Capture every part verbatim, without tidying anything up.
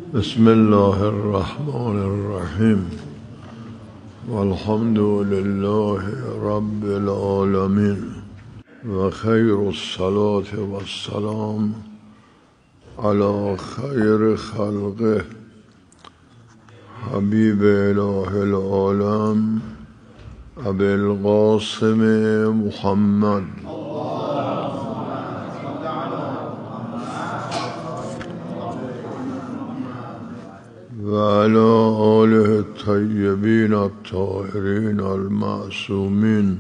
بسم الله الرحمن الرحیم والحمد لله رب العالمین و خیر الصلاة و السلام علی خیر خلقه حبیب اله العالم ابی القاسم محمد و علی آله الطیبین الطاهرین المعصومین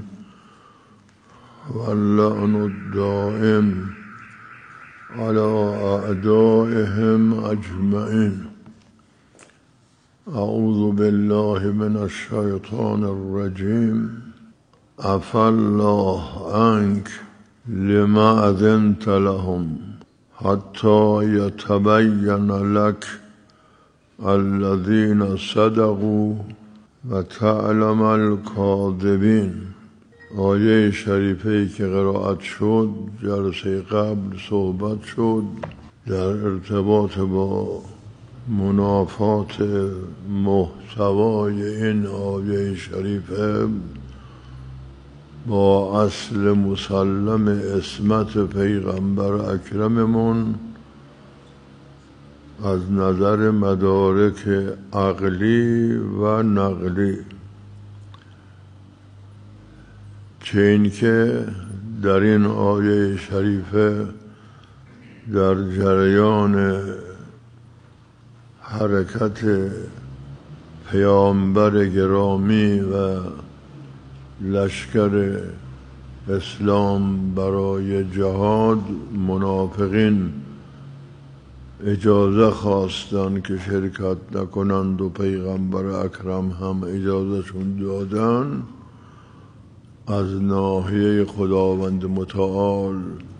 واللعن الدائم علی اعدائهم اجمعین. اعوذ بالله من الشیطان الرجیم. عفی الله عنک لما اذنت لهم حتی یتبین لک الذين صدقوا و تعلم الكاذبین. آیه شریفه‌ای که قرائت شد جلسه قبل صحبت شد در ارتباط با منافات محتوای این آیه شریفه با اصل مسلم عصمت پیغمبر اکرممون از نظر مدارک عقلی و نقلی، چه این که در این آیه شریفه در جریان حرکت پیامبر گرامی و لشکر اسلام برای جهاد منافقین اجازه خواستن که شرکت نکنند و پیغمبر اکرم هم اجازهشون دادن. از ناحیه خداوند متعال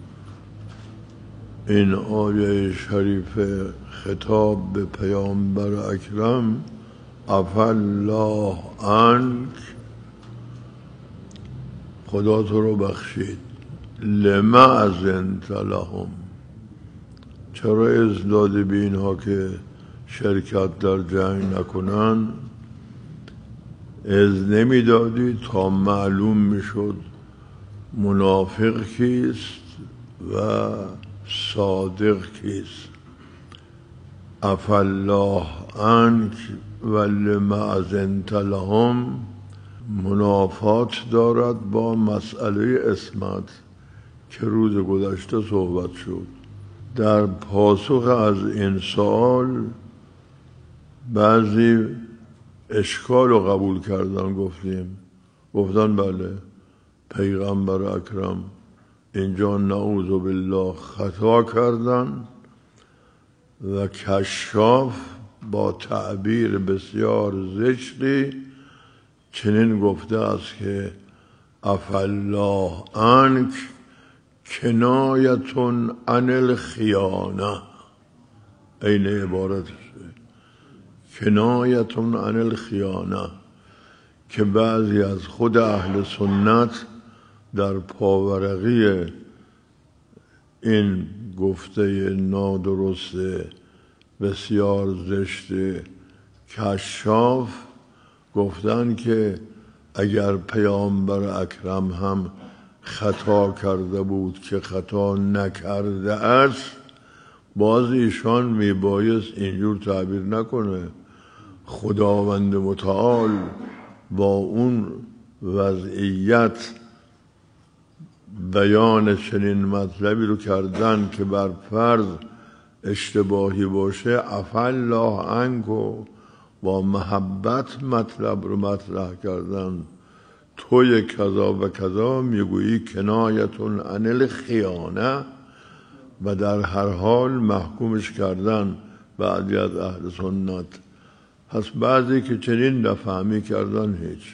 این آیه شریف خطاب به پیامبر اکرم عفی الله عنک، خدا تو رو بخشید، لما اذنت لهم، چرا اذن دادی به اینها که شرکت در جنگ نکنن؟ اذن نمی دادی تا معلوم می شد منافق کیست و صادق کیست. عفی الله عنک و لما اذنت لهم منافات دارد با مسئله عصمت که روز گذشته صحبت شد. در پاسخ از این سوال بعضی اشکال رو قبول کردن، گفتیم گفتن بله پیغمبر اکرم اینجا نعوذ بالله خطا کردن و کشاف با تعبیر بسیار زشتی چنین گفته است که عفی الله عنک کنایتون عن الخیانه. این عبارتشه، کنایتون عن الخیانه، که بعضی از خود اهل سنت در پاورقی این گفته نادرست بسیار زشت کشاف گفتن که اگر پیامبر اکرم هم خطا کرده بود که خطا نکرده است، باز ایشان میبایست اینجور تعبیر نکنه. خداوند متعال با اون وضعیت بیان چنین مطلبی رو کردن که بر فرض اشتباهی باشه، عفی الله عنک و با محبت مطلب رو مطرح کردن. توی کذا و کذا میگویی کنایتون عن الخیانه، و در هر حال محکومش کردن بعضی از اهل سنت. پس بعضی که چنین نفهمی کردن هیچ،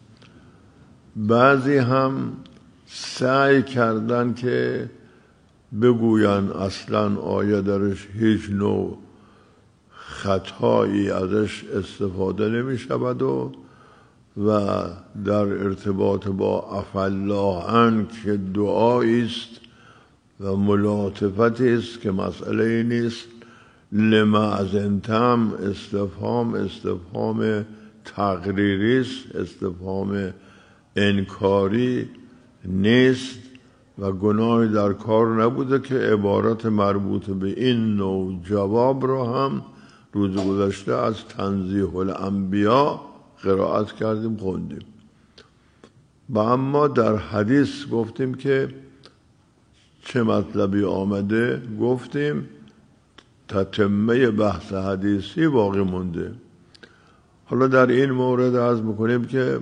بعضی هم سعی کردن که بگوین اصلا آیه درش هیچ نوع خطایی ازش استفاده نمی شود و و در ارتباط با عفی الله عنک که دعایی است و ملاطفتی است که مسئله نیست، لما ازنتم استفهام استفهام تقریری است، استفهام انکاری نیست و گناهی در کار نبوده که عبارت مربوط به این نوع جواب رو هم روز گذشته از تنزیه الانبیا قرائت کردیم، خوندیم. و اما در حدیث گفتیم که چه مطلبی آمده، گفتیم تتمه بحث حدیثی باقی مونده. حالا در این مورد عرض میکنیم که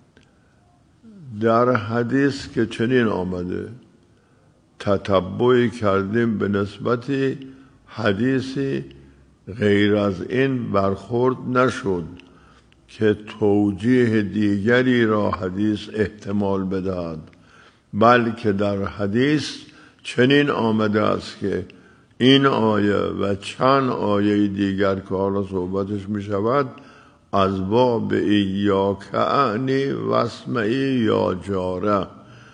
در حدیث که چنین آمده تتبعی کردیم به نسبتی حدیثی غیر از این برخورد نشد که توجیه دیگری را حدیث احتمال بدهد، بلکه در حدیث چنین آمده است که این آیه و چند آیه دیگر که حالا صحبتش می شود از باب ایاک اعنی واسمعی یا جاره،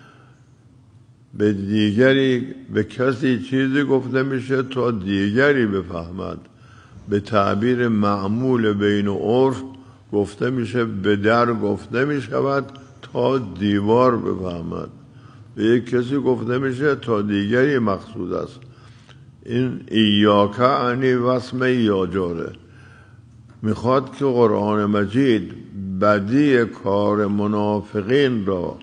به دیگری به کسی چیزی گفته میشه تا دیگری بفهمد. به تعبیر معمول بین عرف گفته میشه به در گفته میشود تا دیوار بفهمد، به یک کسی گفته میشه تا دیگری مقصود است. این ایاک اعنی واسمعی یا جاره میخواد که قرآن مجید بدی کار منافقین را،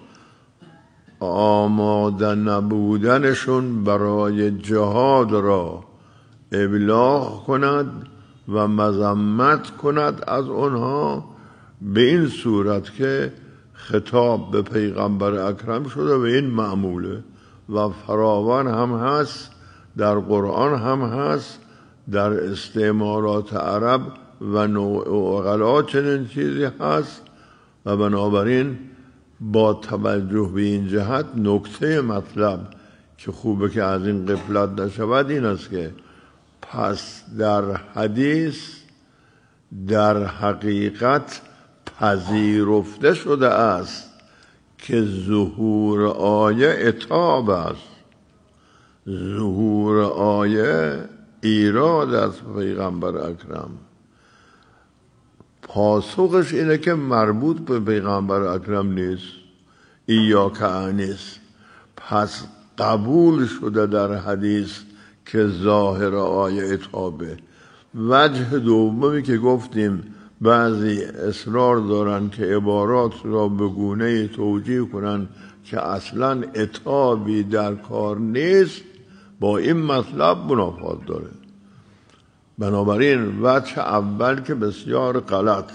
آماده نبودنشون برای جهاد را ابلاغ کند و مذمت کند از اونها به این صورت که خطاب به پیغمبر اکرم شده و این معموله و فراوان هم هست، در قرآن هم هست، در استعمارات عرب و نوع اغلا چنین چیزی هست. و بنابراین با توجه به این جهت نکته مطلب که خوبه که از این غفلت نشود این است که پس در حدیث در حقیقت پذیرفته شده است که ظهور آیه عتاب است، ظهور آیه ایراد از پیغمبر اکرم. پاسخش اینه که مربوط به پیغمبر اکرم نیست، ایاک نیست. پس قبول شده در حدیث که ظاهر آیه عتابه. وجه دومی که گفتیم بعضی اصرار دارن که عبارات را به گونه توجیه کنن که اصلا عتابی در کار نیست، با این مطلب منافات داره. بنابراین وجه اول که بسیار غلط،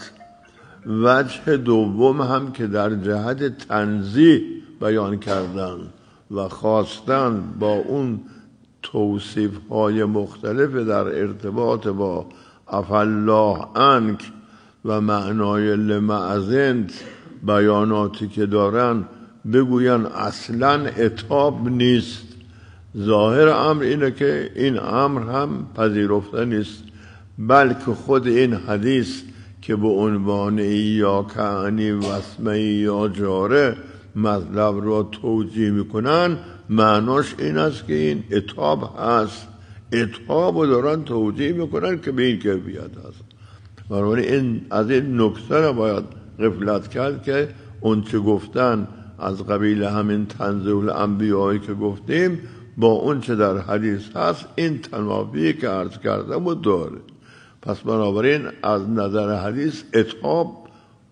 وجه دوم هم که در جهت تنزیه بیان کردن و خواستن با اون توصیف های مختلف در ارتباط با عفالله عنک و معنای لمعزنت بیاناتی که دارن بگوین اصلا عتاب نیست. ظاهر امر اینه که این امر هم پذیرفته نیست، بلکه خود این حدیث که به عنوان ایاک اعنی واسمعی یا جاره مطلب را توجیه میکنن، معناش این است که این عتاب هست، عتاب رو دارن توجیه میکنن که به این کیفیت هست. بنابراین این از این نکته را باید غفلت کرد که اون چه گفتن از قبیل همین تنزیه الانبیایی که گفتیم با اون چه در حدیث هست این تنافی که عرض کردم و داره. پس بنابراین از نظر حدیث عتاب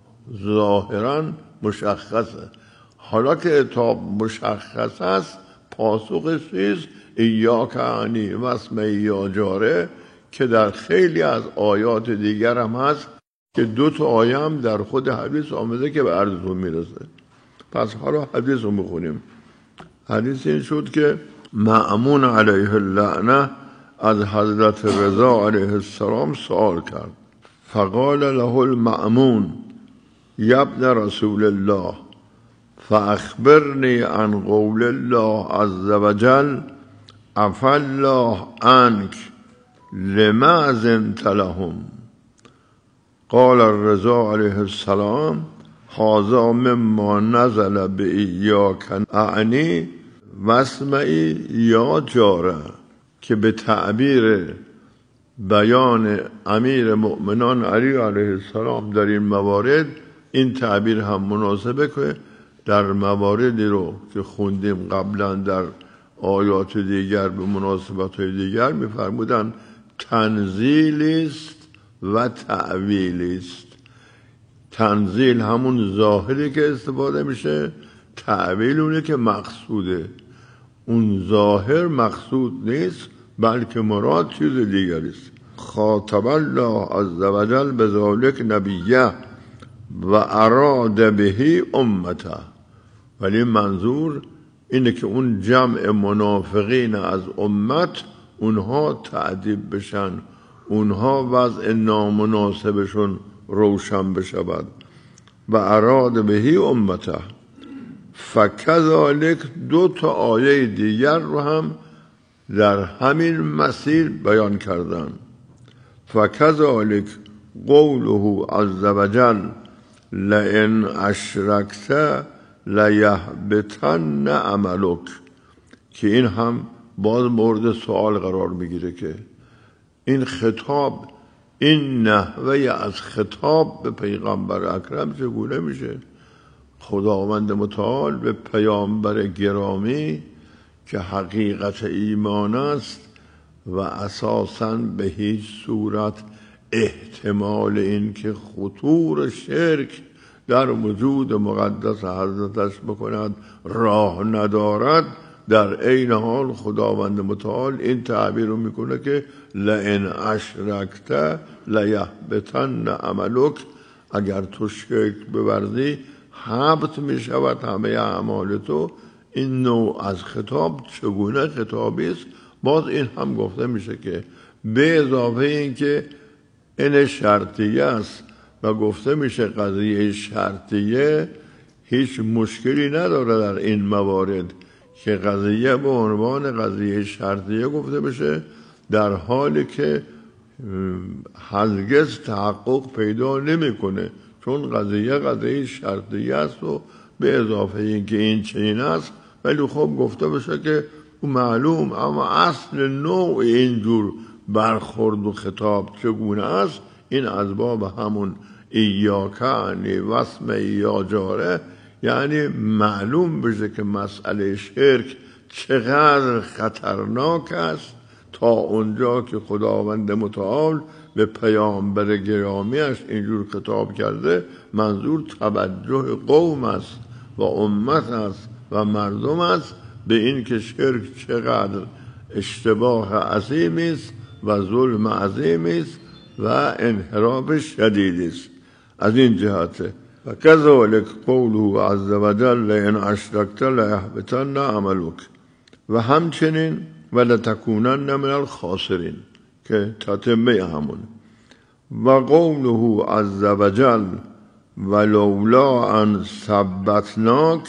ظاهرا مشخصه. حالا که عتاب مشخص است، پاسخ چیست؟ ایاک اعنی واسمعی یا جاره، که در خیلی از آیات دیگر هم هست که دو تا آیه هم در خود حدیث آمده که به عرضتون میرسه. پس حالا حدیث رو میخونیم. حدیث این شد که مأمون علیه اللعنه از حضرت رضا علیه السلام سوال کرد. فقال له المأمون یا ابن رسول الله فاخبرنی عن قول الله عز وجل عفا الله عنک لما اذنت لهم. قال الرضا علیه السلام هذا مما نزل بإیاک اعنی واسمعی یا جاره، که به تعبیر بیان امیر مؤمنان علی علیه السلام در این موارد این تعبیر هم مناسبه که در مواردی رو که خوندیم قبلا در آیات دیگر به مناسبت های دیگر می‌فرمودند تنزیل است و تعویل است. تنزیل همون ظاهری که استفاده میشه، تعویل اونه که مقصوده. اون ظاهر مقصود نیست بلکه مراد چیز دیگری است. خاطب الله عز وجل بذالک نبیه و اراد بهی امته، ولی منظور اینه که اون جمع منافقین از امت اونها تعذیب بشن، اونها وضع نامناسبشون روشن بشود. و اراد بهی امته. فکذالک دو تا آیه دیگر رو هم در همین مسیر بیان کردن. فکذالک قوله عز وجل لئن اشرکت لیحبطن عملک، که این هم باز مورد سوال قرار میگیره که این خطاب، این نحوه از خطاب به پیغمبر اکرم چگونه میشه؟ خداوند متعال به پیامبر گرامی که حقیقت ایمان است و اساساً به هیچ صورت احتمال این که خطور شرک در وجود مقدس حضرتش بکند راه ندارد، در عین حال خداوند متعال این تعبیر رو میکنه که لئن اشرکت لیحبطن عملک، اگر تو شرک بورزی حبط میشود همه اعمال تو. این نوع از خطاب چگونه خطابی است؟ باز این هم گفته میشه که به اضافه این که این شرطیه است و گفته میشه قضیه شرطیه هیچ مشکلی نداره در این موارد که قضیه به عنوان قضیه شرطیه گفته بشه در حالی که هرگز تحقق پیدا نمیکنه، چون قضیه قضیه شرطیه است و به اضافه این که این چنین است ولی خب گفته بشه که معلوم، اما اصل نوع اینجور برخورد و خطاب چگونه است این از باب همون ایاکانی واسم ایا جاره، یعنی معلوم بشه که مسئله شرک چقدر خطرناک است تا اونجا که خداوند متعال به پیامبر گرامیش اینجور خطاب کرده. منظور توجه قوم است و امت است و مردم است به این که شرک چقدر اشتباه عظیم است و ظلم عظیم است و انحراف شدید است. از این جهته و کذالک قوله عز وجل لئن اشرکت لیحبطن عملک، و همچنین ولتکونن من الخاسرین که تتمه همون. و قوله عز وجل ولولا ان ثبتناک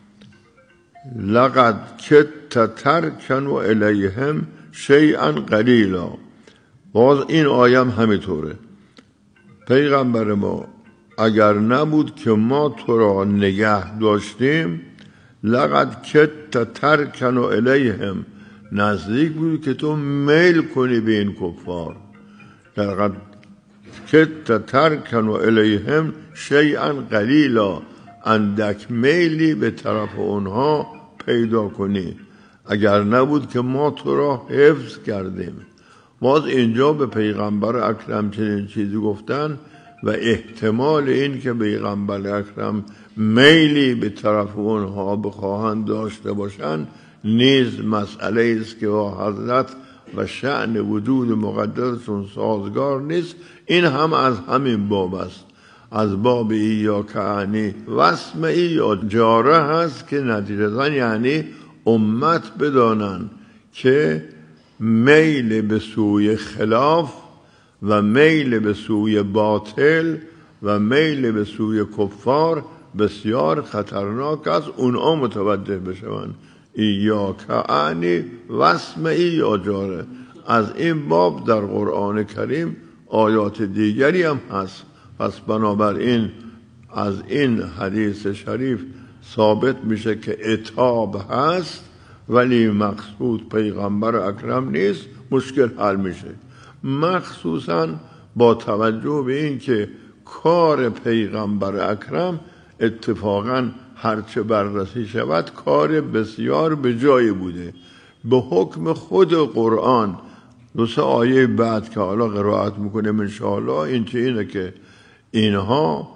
لقد کدت ترکن الیهم شیئا قلیلا. باز این آیم همینطوره. پیغمبر ما اگر نبود که ما تو را نگه داشتیم لقد کدت ترکن الیهم، نزدیک بود که تو میل کنی به این کفار. لقد کدت ترکن الیهم شیئا قلیلا، اندک میلی به طرف اونها پیدا کنی اگر نبود که ما تو را حفظ کردیم. باز اینجا به پیغمبر اکرم چنین چیزی گفتن و احتمال این که پیغمبر اکرم میلی به طرف اونها بخواهند داشته باشند نیز مسئله است که با حضرت و شأن وجود مقدسشون سازگار نیست. این هم از همین باب است، از باب ایاکعنی واسم ایا جاره هست که نتیجتاً یعنی امت بدانن که میل به سوی خلاف و میل به سوی باطل و میل به سوی کفار بسیار خطرناک است. اونها متوجه بشوند ایاکعنی واسم ایا جاره. از این باب در قرآن کریم آیات دیگری هم هست. پس بنابراین از این حدیث شریف ثابت میشه که عتاب هست ولی مقصود پیغمبر اکرم نیست، مشکل حل میشه. مخصوصا با توجه به این که کار پیغمبر اکرم اتفاقا هرچه بررسی شود کار بسیار به جایی بوده. به حکم خود قرآن دو سه آیه بعد که حالا قرائت میکنیم انشاءالله، این چه اینه که اینها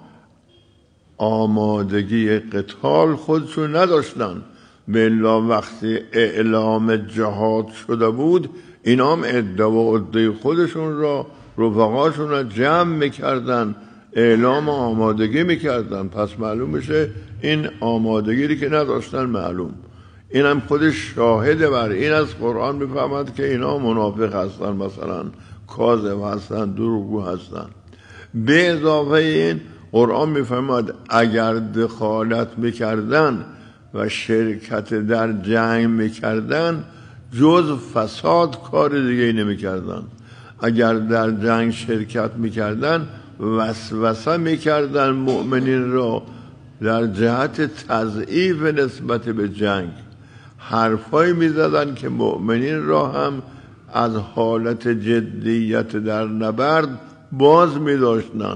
آمادگی قتال خودشون نداشتن، بلا وقتی اعلام جهاد شده بود اینا هم عده و عده خودشون را رفقاشون را جمع میکردن، اعلام آمادگی میکردن. پس معلوم میشه این آمادگی که نداشتن معلوم. این هم خودش شاهده بر این. از قرآن میفهمد که اینا منافق هستن، مثلا کاذب هستن، دروغگو هستن. به اضافه این قرآن میفهمد اگر دخالت میکردن و شرکت در جنگ میکردن جز فساد کار دیگه نمیکردن. اگر در جنگ شرکت میکردن وسوسه میکردن مؤمنین را در جهت تضعیف نسبت به جنگ، حرفایی میزدن که مؤمنین را هم از حالت جدیت در نبرد باز میداشتن.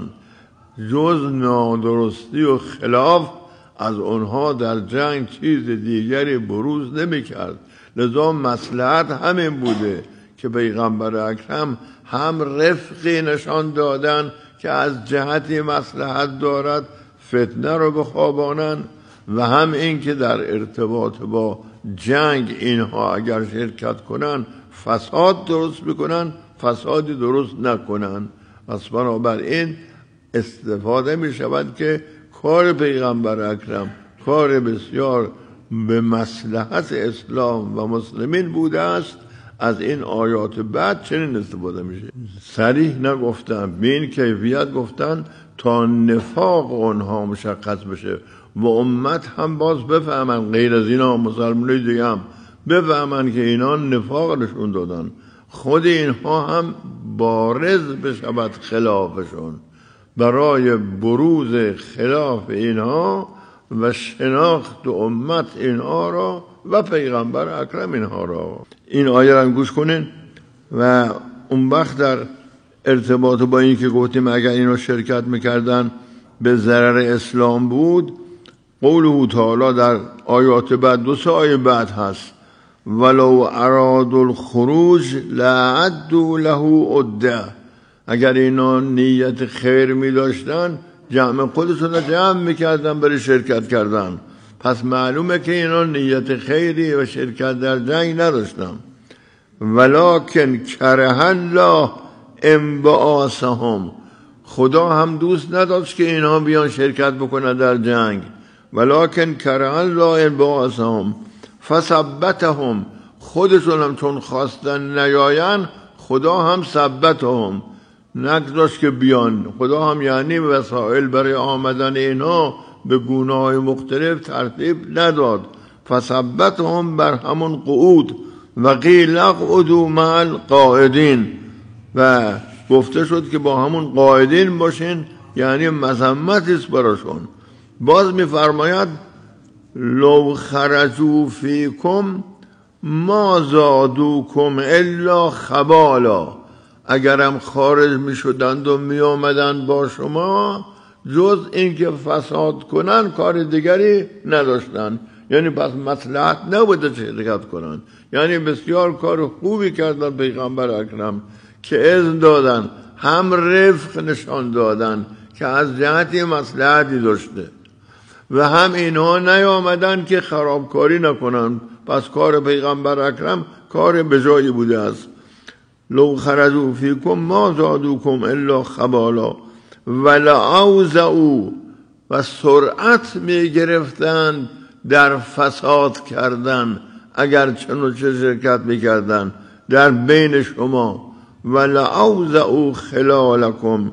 جز نادرستی و خلاف از اونها در جنگ چیز دیگری بروز نمیکرد. لذا مصلحت همین بوده که پیغمبر اکرم هم رفقی نشان دادن که از جهتی مصلحت دارد فتنه رو بخوابانن، و هم این که در ارتباط با جنگ اینها اگر شرکت کنن فساد درست بکنن، فسادی درست نکنن. پس بنابراین استفاده می شود که کار پیغمبر اکرم کار بسیار به مصلحت اسلام و مسلمین بوده است. از این آیات بعد چنین استفاده میشه. صریح نگفتن، به این کیفیت گفتن تا نفاق اونها مشخص بشه و امت هم باز بفهمن، غیر از اینا مسلمانای دیگه هم بفهمن که اینا نفاق نشون دادن، خود اینها هم بارز بشود خلافشون. برای بروز خلاف اینها و شناخت امت اینها را و پیغمبر اکرم اینها را. این آیه را گوش کنین و اون وقت در ارتباط با این که گفتیم اگر اینو شرکت میکردن به ضرر اسلام بود، قوله تعالی در آیات بعد، دو سه آیه بعد هست، ولو ارادوا الخروج لعدوا له عده. اگر اینا نیت خیر می داشتن جمع خودشون رو جمع میکردن برای شرکت کردن. پس معلومه که اینا نیت خیری و شرکت در جنگ نداشتن. ولکن کره الله انبعاثهم، خدا هم دوست نداشت که اینا بیان شرکت بکنن در جنگ. ولکن کره الله انبعاثهم فثبتهم، خودشون هم چون خواستن نیاین خدا هم ثبتهم، نگذاشت که بیان. خدا هم یعنی وسائل برای آمدن اینا به گونه‌های مختلف ترتیب نداد. فثبتهم بر همون قعود و قیل اقعدوا مع القاعدین، و گفته شد که با همون قاعدین باشین، یعنی مذمتی است براشون. باز میفرماید لو خرجوا فیکم ما زادوکم الا خبالا، اگرم خارج می شدند و می آمدن با شما جز اینکه فساد کنن کار دیگری نداشتن. یعنی پس مصلحت نبوده شرکت کنن. یعنی بسیار کار خوبی کردن پیغمبر اکرم که اذن دادن، هم رفق نشان دادن که از جهتی مصلحتی داشته، و هم اینها نیامدن که خرابکاری نکنن. پس کار پیغمبر اکرم کار بجایی بوده است. لو خرجوا فیکم ما زادوکم الا خبالا ولعوزعوا، و سرعت می گرفتن در فساد کردن اگر چنو چه شرکت می کردن در بین شما. ولعوزعوا خلالکم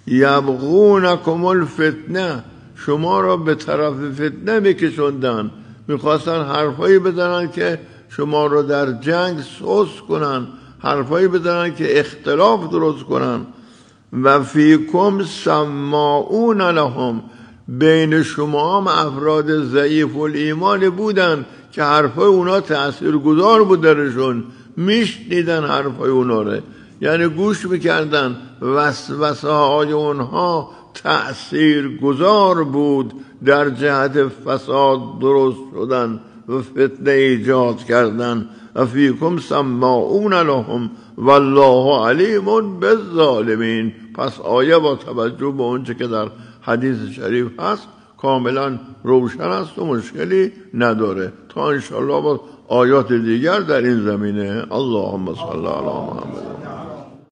یبغونکم الفتنه، شما را به طرف فتنه می کشوندن، می خواستن حرفایی بزنن که شما را در جنگ سوس کنن، حرفایی بزنن که اختلاف درست کنن. و فیکم سماعون لهم، بین شما هم افراد ضعیف الایمان بودن که حرفای اونا تأثیر گذار بود درشون، میشنیدن حرفای اونا رو. یعنی گوش میکردن، وسوسه های اونها تأثیر گذار بود در جهت فساد درست شدن و فتنه ایجاد کردن. افیکم سماعون لهم والله علیم بالظالمین. پس آیه با توجه به اونچه که در حدیث شریف هست کاملا روشن است و مشکلی نداره. تا انشاءالله با آیات دیگر در این زمینه. اللهم صل علی محمد.